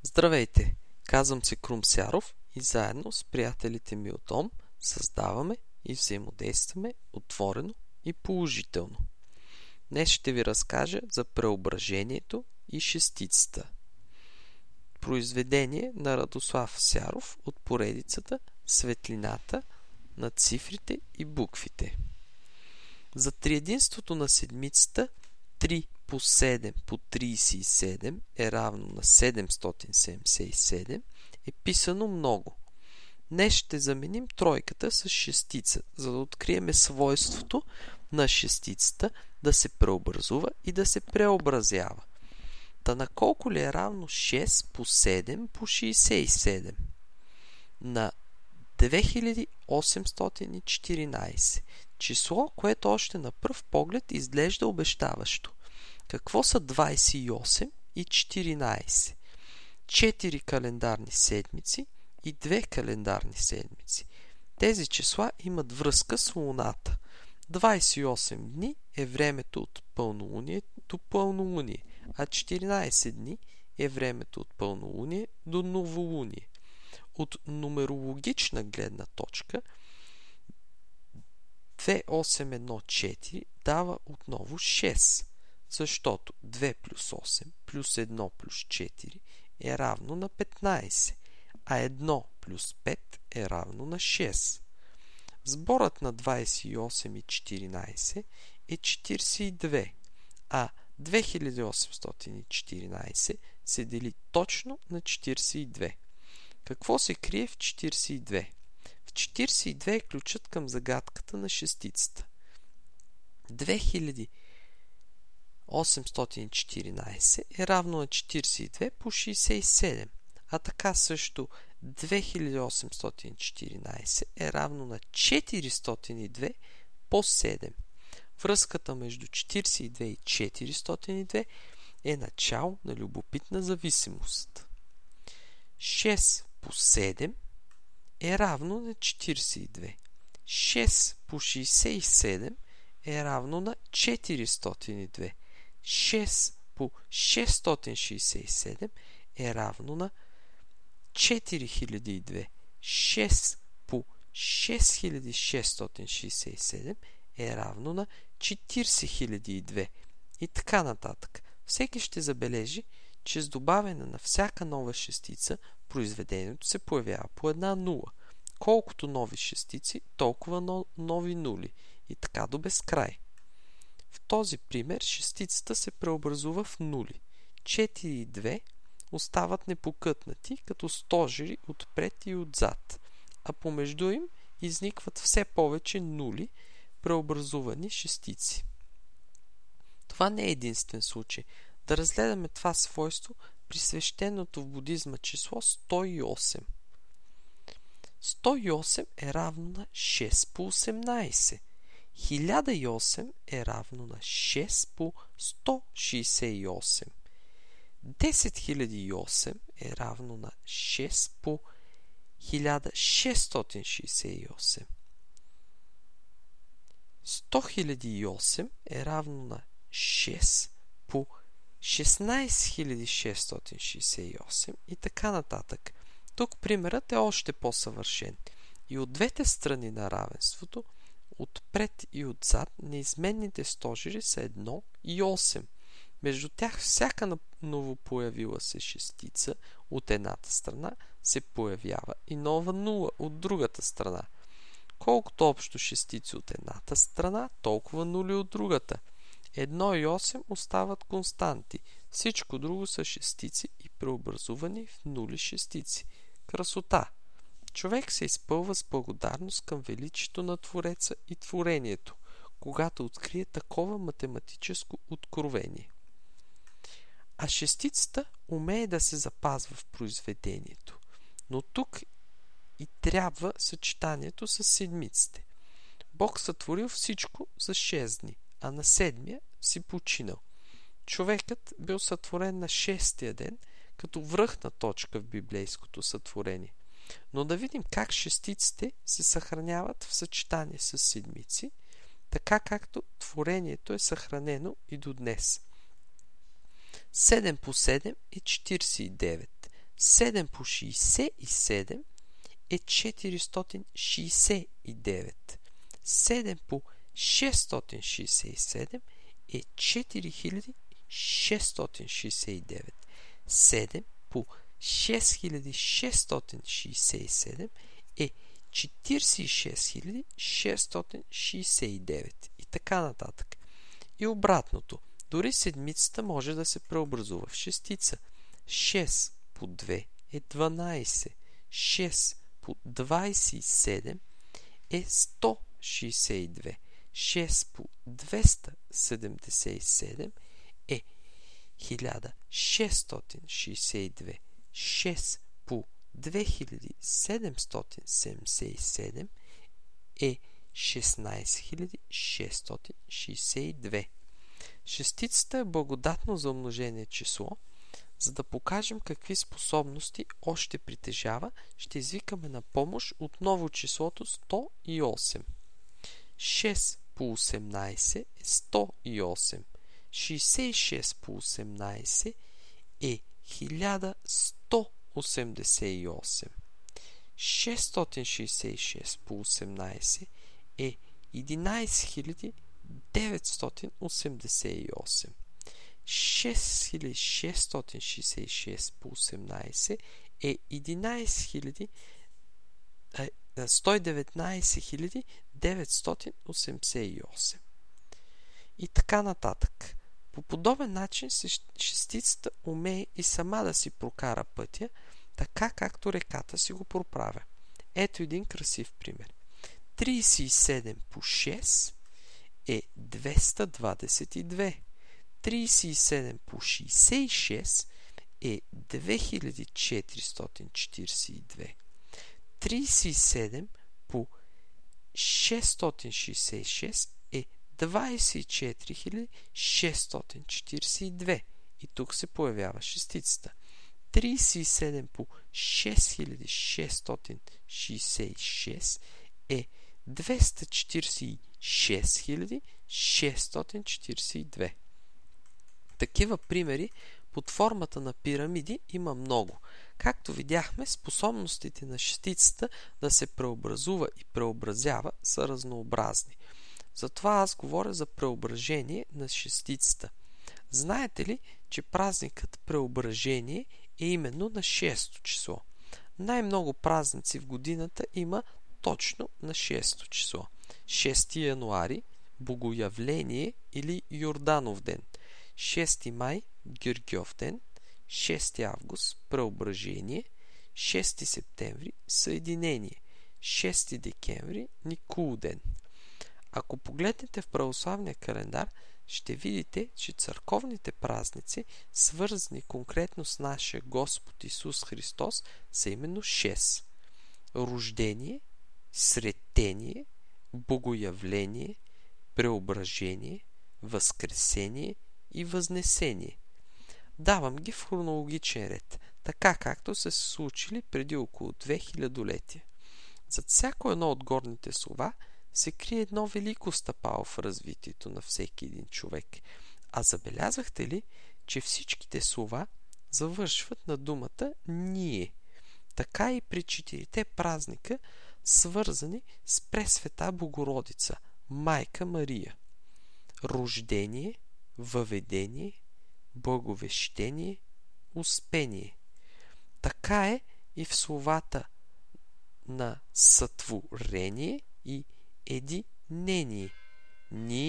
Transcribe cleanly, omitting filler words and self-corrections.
Здравейте! Казвам се Крум Сяров и заедно с приятелите ми от ОМ създаваме и взаимодействаме отворено и положително. Днес ще ви разкажа за преображението и шестицата. Произведение на Радослав Сяров от поредицата Светлината на цифрите и буквите. За триединството на седмицата 3 по 7 по 37 е равно на 777 е писано много. Днес ще заменим тройката с шестица, за да открием свойството на шестицата да се преобразува и да се преобразява. Та на колко ли е равно 6 по 7 по 67? На 2814. Число, което още на пръв поглед изглежда обещаващо. Какво са 28 и 14? 4 календарни седмици и 2 календарни седмици. Тези числа имат връзка с Луната. 28 дни е времето от пълнолуние до пълнолуние, а 14 дни е времето от пълнолуние до новолуние. От нумерологична гледна точка 2814 дава отново 6, защото 2 плюс 8 плюс 1 плюс 4 е равно на 15, а 1 плюс 5 е равно на 6. Сборът на 28 и 14 е 42, а 2814 се дели точно на 42. Какво се крие в 42? В 42 е ключът към загадката на шестицата. 2814 е равно на 42 по 67, а така също 2814 е равно на 402 по 7. Връзката между 42 и 402 е начало на любопитна зависимост. 6 по 7 е равно на 42. 6 по 67 е равно на 402. 6 по 667 е равно на 4002. 6 по 6667 е равно на 40002. И така нататък. Всеки ще забележи, че с добавяне на всяка нова шестица произведението се появява по една нула. Колкото нови шестици, толкова нови нули. И така до безкрай. В този пример шестицата се преобразува в нули. 4 и 2 остават непокътнати като стожери отпред и отзад, а помежду им изникват все повече нули, преобразувани шестици. Това не е единствен случай. Да разгледаме това свойство при свещеното в будизма число 108. 108 е равно на 6 по 18. 1008 е равно на 6 по 168. 10008 е равно на 6 по 1668. 100 е равно на 6 по 16668 и така нататък. Тук примерът е още по-съвършен. И от двете страни на равенството, отпред и отзад, неизменните стожери са 1 и 8. Между тях всяка новопоявила се шестица от едната страна се появява и нова нула от другата страна. Колкото общо шестици от едната страна, толкова нули от другата. 1 и 8 остават константи. Всичко друго са шестици и преобразувани в нули шестици. Красота! Човек се изпълва с благодарност към величието на Твореца и творението, когато открие такова математическо откровение. А шестицата умее да се запазва в произведението. Но тук и трябва съчетанието с седмиците. Бог сътворил всичко за 6 дни, а на 7-я си починал. Човекът бил сътворен на 6-я ден, като връхна точка в библейското сътворение. Но да видим как шестиците се съхраняват в съчетание с седмици, така както творението е съхранено и до днес. 7 по 7 е 49. 7 по 67 е 469. 7 по 667 е 4669. 7 по 6667 е 46669 и така нататък. И обратното. Дори седмицата може да се преобразува в шестица. 6 по 2 е 12. 6 по 27 е 162. 6 по 277 е 1662. 6 по 2777 е 16662. Шестицата е благодатно за умножение число. За да покажем какви способности още притежава, ще извикаме на помощ отново числото 108. 6 по 18 е 108. 66 по 18 е 1188. 666 по 18 е 11988. 6666 по 18 е 111988. И така нататък. По подобен начин шестицата умее и сама да си прокара пътя, така както реката си го проправя. Ето един красив пример. 37 по 6 е 222. 37 по 66 е 2442. 37 по 666 е 24642. И тук се появява шестицата. 37 по 6666 е 246642. Такива примери под формата на пирамиди има много. Както видяхме, способностите на шестицата да се преобразува и преобразява са разнообразни. Затова аз говоря за преображение на шестицата. Знаете ли, че празникът Преображение е именно на 6-то число? Най-много празници в годината има точно на 6-то число. 6 януари – Богоявление или Йорданов ден. 6 май – Георгиов ден. 6 август – Преображение. 6 септември – Съединение. 6 декември – Никул ден. Ако погледнете в православния календар, ще видите, че църковните празници, свързани конкретно с нашия Господ Исус Христос, са именно 6. Рождение, Сретение, Богоявление, Преображение, Възкресение и Възнесение. Давам ги в хронологичен ред, така както са се случили преди около 2000 летия. Зад всяко едно от горните слова се крие едно велико стъпало в развитието на всеки един човек. А забелязахте ли, че всичките слова завършват на думата «ние»? Така и при 4 празника, свързани с Пресвета Богородица, Майка Мария. Рождение, въведение, благовещение, успение. Така е и в словата на сътворение и единение. Ние